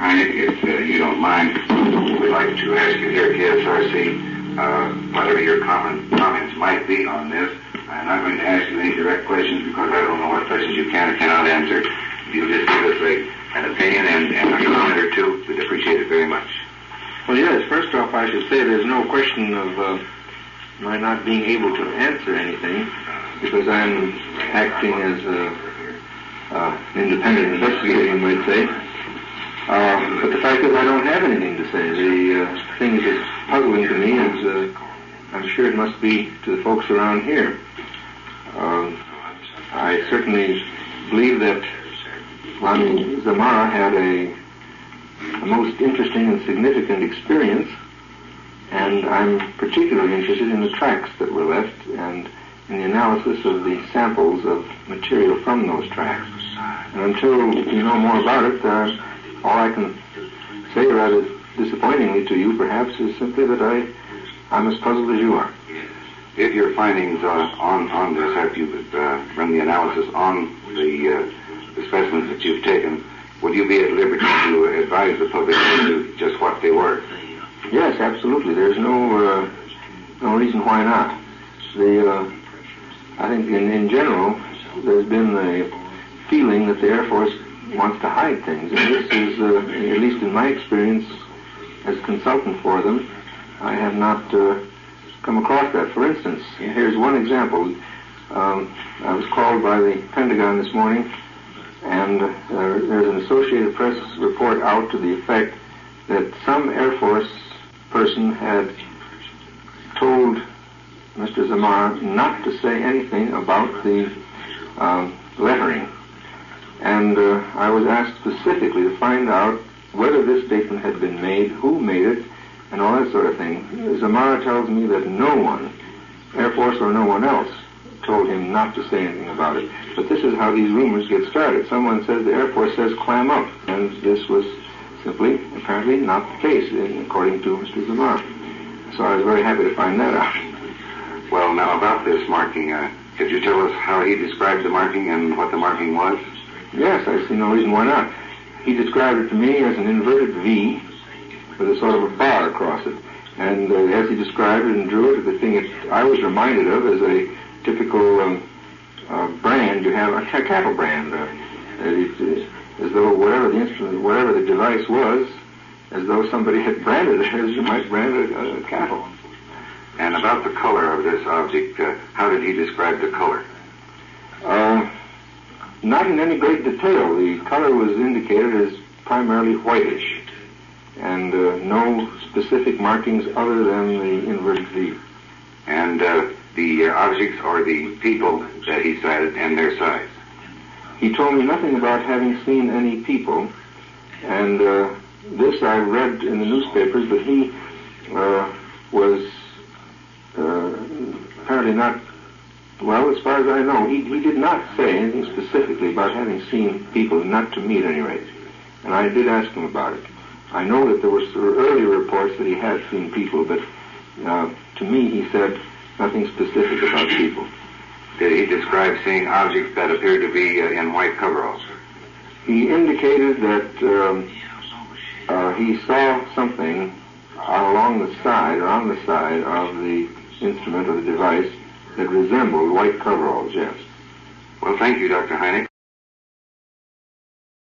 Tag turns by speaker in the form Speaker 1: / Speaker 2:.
Speaker 1: Hynek, if you don't mind, we'd like to ask you here at KSRC whatever your comments might be on this. I'm not going to ask you any direct questions because I don't know what questions you can or cannot answer. If you just give us an opinion and a comment or two, we'd appreciate it very much.
Speaker 2: Well, yes, first off, I should say there's no question of my not being able to answer anything because I'm acting as an independent investigator, you might say. But the fact is I don't have anything to say. The thing that's puzzling to me is I'm sure it must be to the folks around here. I certainly believe that Lonnie Zamora had a most interesting and significant experience, and I'm particularly interested in the tracks that were left and in the analysis of the samples of material from those tracks. And until you know more about it, all I can say, rather disappointingly to you perhaps, is simply that I'm as puzzled as you are.
Speaker 1: If your findings on this, after you've run the analysis on the specimens that you've taken, would you be at liberty to advise the public as to just what they were?
Speaker 2: Yes, absolutely. There's no reason why not. I think in general, there's been the feeling that the Air Force wants to hide things, and this is, at least in my experience as a consultant for them, I have not come across that. For instance, here's one example. I was called by the Pentagon this morning, and there's an Associated Press report out to the effect that some Air Force person had told Mr. Zamora not to say anything about the lettering. And I was asked specifically to find out whether this statement had been made, who made it, and all that sort of thing. Zamora tells me that no one, Air Force or no one else, told him not to say anything about it. But this is how these rumors get started. Someone says the Air Force says clam up, and this was simply, apparently, not the case, according to Mr. Zamora. So I was very happy to find that out.
Speaker 1: Well, now about this marking, could you tell us how he described the marking and what the marking was?
Speaker 2: Yes, I see no reason why not. He described it to me as an inverted V with a sort of a bar across it. And as he described it and drew it, the thing that I was reminded of is a typical brand you have, a cattle brand. As though whatever the instrument, whatever the device was, as though somebody had branded it as you might brand a cattle.
Speaker 1: And about the color of this object, how did he describe the color?
Speaker 2: Not in any great detail. The color was indicated as primarily whitish, and no specific markings other than the inverted V.
Speaker 1: And the objects or the people that he cited and their size?
Speaker 2: He told me nothing about having seen any people, and this I read in the newspapers, but he was apparently not, well, as far as I know, he did not say anything specifically about having seen people, not to me at any rate. And I did ask him about it. I know that there were earlier reports that he had seen people, but to me he said nothing specific about people.
Speaker 1: Did he describe seeing objects that appeared to be in white coveralls?
Speaker 2: He indicated that he saw something along the side, or on the side of the instrument or the device that resembled white coveralls, yes.
Speaker 1: Well, thank you, Dr. Hynek.